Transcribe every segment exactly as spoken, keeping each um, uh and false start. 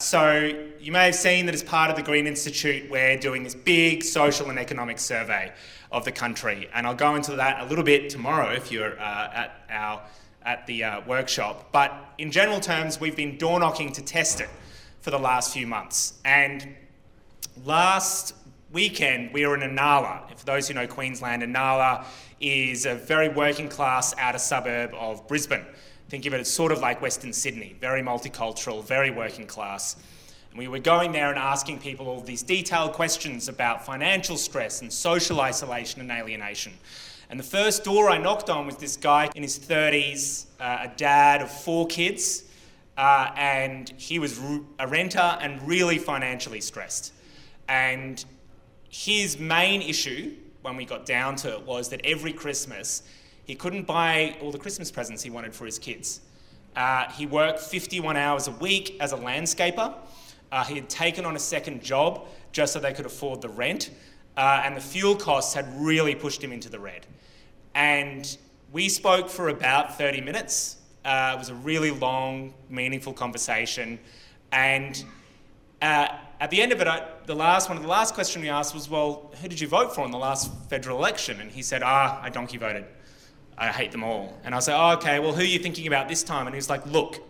so you may have seen that as part of the Green Institute, we're doing this big social and economic survey of the country. And I'll go into that a little bit tomorrow if you're uh, at our at the uh, workshop. But in general terms, we've been door knocking to test it for the last few months. And last weekend, we were in Inala. For those who know Queensland, Inala is a very working class outer suburb of Brisbane. Think of it as sort of like Western Sydney, very multicultural, very working class. And we were going there and asking people all these detailed questions about financial stress and social isolation and alienation. And the first door I knocked on was this guy in his thirties, uh, a dad of four kids, uh, and he was a renter and really financially stressed. And his main issue, when we got down to it, was that every Christmas he couldn't buy all the Christmas presents he wanted for his kids. Uh, he worked fifty-one hours a week as a landscaper. Uh, he had taken on a second job just so they could afford the rent, uh, and the fuel costs had really pushed him into the red. And we spoke for about thirty minutes. Uh, it was a really long, meaningful conversation. And uh, at the end of it, I, the last one of the last question we asked was, well, who did you vote for in the last federal election? And he said, ah, I donkey voted. I hate them all. And I was like, oh, okay, well, who are you thinking about this time? And he was like, look,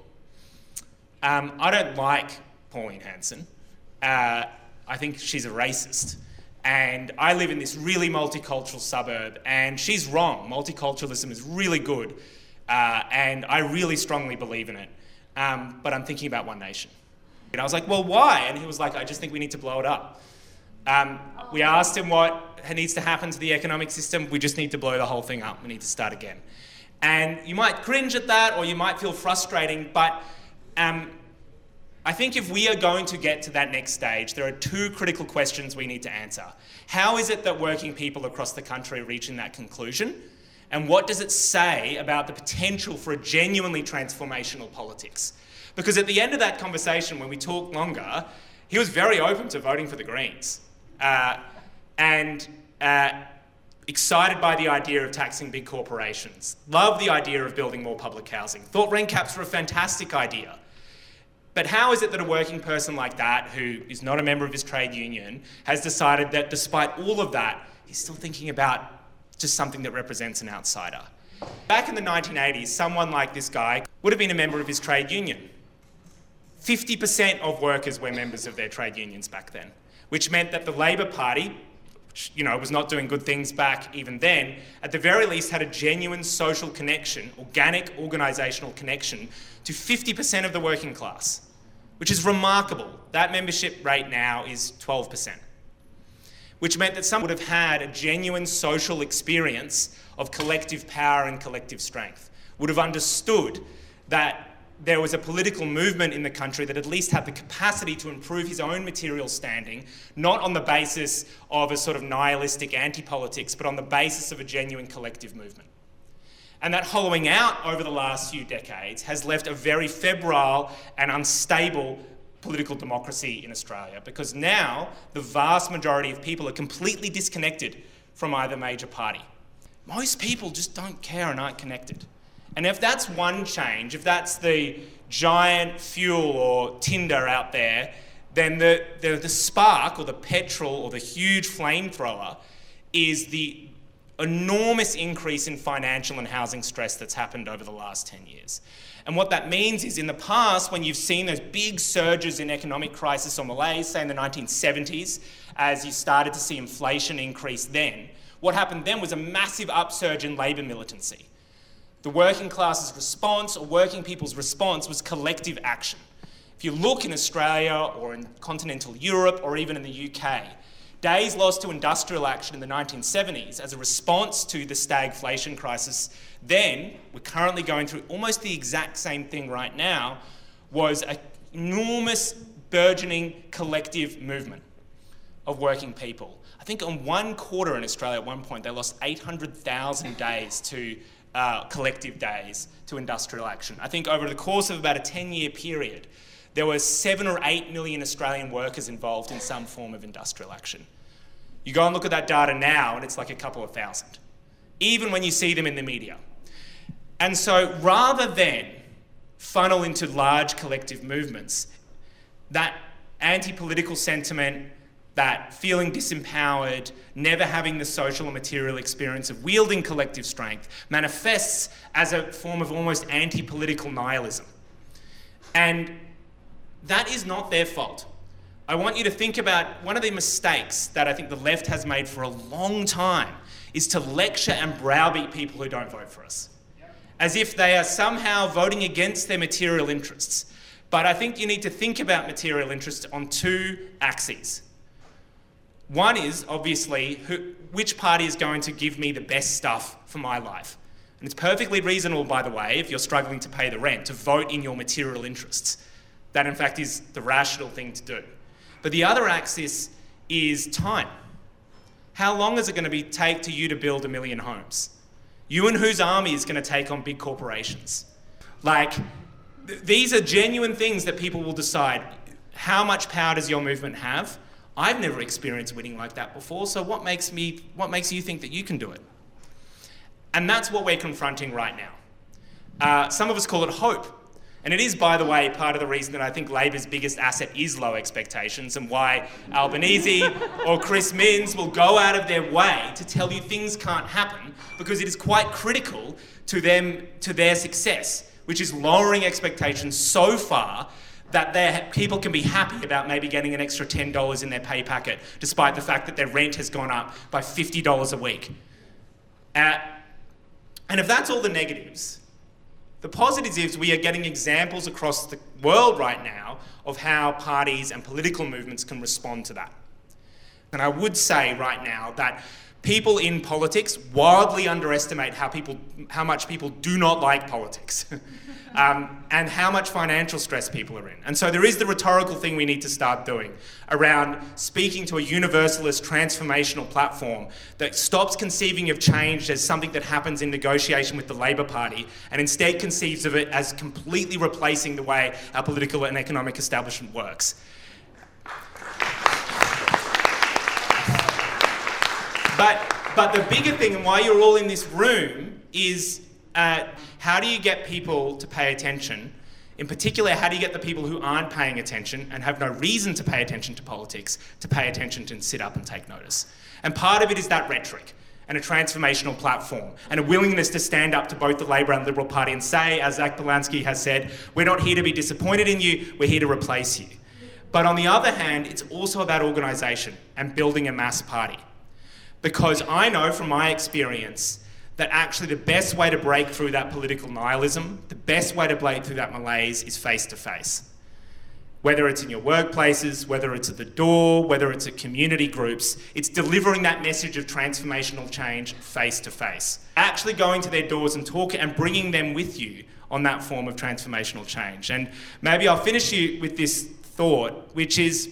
um, I don't like Pauline Hanson. Uh, I think she's a racist. And I live in this really multicultural suburb, and she's wrong. Multiculturalism is really good, uh, and I really strongly believe in it. Um, but I'm thinking about One Nation. And I was like, well, why? And he was like, I just think we need to blow it up. Um, we asked him what needs to happen to the economic system. We just need to blow the whole thing up. We need to start again. And you might cringe at that, or you might feel frustrating, but um, I think if we are going to get to that next stage, there are two critical questions we need to answer. How is it that working people across the country are reaching that conclusion? And what does it say about the potential for a genuinely transformational politics? Because at the end of that conversation, when we talked longer, he was very open to voting for the Greens. Uh, and uh, excited by the idea of taxing big corporations. Loved the idea of building more public housing. Thought rent caps were a fantastic idea. But how is it that a working person like that, who is not a member of his trade union, has decided that despite all of that, he's still thinking about just something that represents an outsider? Back in the nineteen eighties, someone like this guy would have been a member of his trade union. fifty percent of workers were members of their trade unions back then, which meant that the Labor Party, which, you know, was not doing good things back even then, at the very least had a genuine social connection, organic organisational connection to fifty percent of the working class, which is remarkable. That membership rate now is twelve percent, which meant that some would have had a genuine social experience of collective power and collective strength, would have understood that there was a political movement in the country that at least had the capacity to improve his own material standing, not on the basis of a sort of nihilistic anti-politics, but on the basis of a genuine collective movement. And that hollowing out over the last few decades has left a very febrile and unstable political democracy in Australia, because now the vast majority of people are completely disconnected from either major party. Most people just don't care and aren't connected. And if that's one change, if that's the giant fuel or tinder out there, then the, the, the spark or the petrol or the huge flamethrower is the enormous increase in financial and housing stress that's happened over the last ten years. And what that means is in the past, when you've seen those big surges in economic crisis or malaise, say in the nineteen seventies, as you started to see inflation increase then, what happened then was a massive upsurge in labour militancy. The working class's response, or working people's response, was collective action. If you look in Australia or in continental Europe or even in the U K, days lost to industrial action in the nineteen seventies as a response to the stagflation crisis then, we're currently going through almost the exact same thing right now, was an enormous burgeoning collective movement of working people. I think on one quarter in Australia at one point, they lost eight hundred thousand days to uh, collective days to industrial action. I think over the course of about a ten-year period, there were seven or eight million Australian workers involved in some form of industrial action. You go and look at that data now, and it's like a couple of thousand, even when you see them in the media. And so rather than funnel into large collective movements, that anti-political sentiment, that feeling disempowered, never having the social and material experience of wielding collective strength, manifests as a form of almost anti-political nihilism. And that is not their fault. I want you to think about one of the mistakes that I think the left has made for a long time is to lecture and browbeat people who don't vote for us, as if they are somehow voting against their material interests. But I think you need to think about material interests on two axes. One is, obviously, who, which party is going to give me the best stuff for my life. And it's perfectly reasonable, by the way, if you're struggling to pay the rent, to vote in your material interests. That, in fact, is the rational thing to do. But the other axis is time. How long is it going to be, take to you to build a million homes? You and whose army is going to take on big corporations? Like, th- these are genuine things that people will decide. How much power does your movement have? I've never experienced winning like that before, so what makes me, what makes you think that you can do it? And that's what we're confronting right now. Uh, some of us call it hope. And it is, by the way, part of the reason that I think Labor's biggest asset is low expectations, and why Albanese or Chris Minns will go out of their way to tell you things can't happen, because it is quite critical to them, to their success, which is lowering expectations so far that their people can be happy about maybe getting an extra ten dollars in their pay packet, despite the fact that their rent has gone up by fifty dollars a week. Uh, and if that's all the negatives, the positives is we are getting examples across the world right now of how parties and political movements can respond to that. And I would say right now that people in politics wildly underestimate how people, how much people do not like politics. Um, and how much financial stress people are in. And so there is the rhetorical thing we need to start doing around speaking to a universalist transformational platform that stops conceiving of change as something that happens in negotiation with the Labor Party and instead conceives of it as completely replacing the way our political and economic establishment works. But, but the bigger thing, and why you're all in this room, is Uh, how do you get people to pay attention? In particular, how do you get the people who aren't paying attention and have no reason to pay attention to politics to pay attention and sit up and take notice? And part of it is that rhetoric and a transformational platform and a willingness to stand up to both the Labor and Liberal Party and say, as Zach Polanski has said, we're not here to be disappointed in you, we're here to replace you. But on the other hand, it's also about organisation and building a mass party. Because I know from my experience that actually the best way to break through that political nihilism, the best way to break through that malaise is face-to-face. Whether it's in your workplaces, whether it's at the door, whether it's at community groups, it's delivering that message of transformational change face-to-face. Actually going to their doors and talking and bringing them with you on that form of transformational change. And maybe I'll finish you with this thought, which is,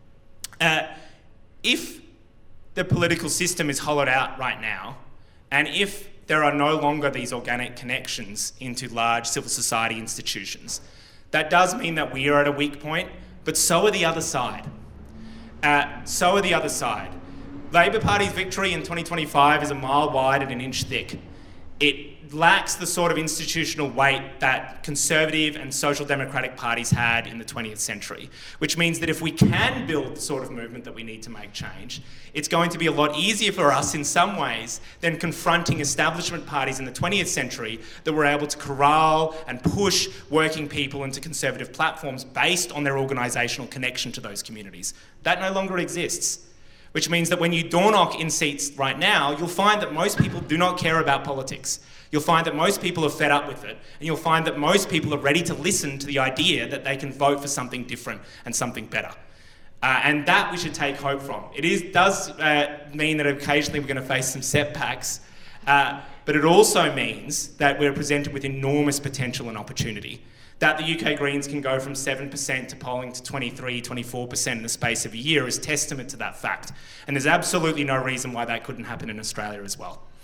uh, if the political system is hollowed out right now, and if there are no longer these organic connections into large civil society institutions, that does mean that we are at a weak point, but so are the other side. Uh, so are the other side. Labor Party's victory in twenty twenty-five is a mile wide and an inch thick. It lacks the sort of institutional weight that conservative and social democratic parties had in the twentieth century, which means that if we can build the sort of movement that we need to make change, it's going to be a lot easier for us in some ways than confronting establishment parties in the twentieth century that were able to corral and push working people into conservative platforms based on their organisational connection to those communities. That no longer exists. Which means that when you door knock in seats right now, you'll find that most people do not care about politics. You'll find that most people are fed up with it, and you'll find that most people are ready to listen to the idea that they can vote for something different and something better. Uh, and that we should take hope from. It is, does uh, mean that occasionally we're going to face some setbacks, uh, but it also means that we're presented with enormous potential and opportunity. That the U K Greens can go from seven percent to polling to twenty-three, twenty-four percent in the space of a year is testament to that fact. And there's absolutely no reason why that couldn't happen in Australia as well.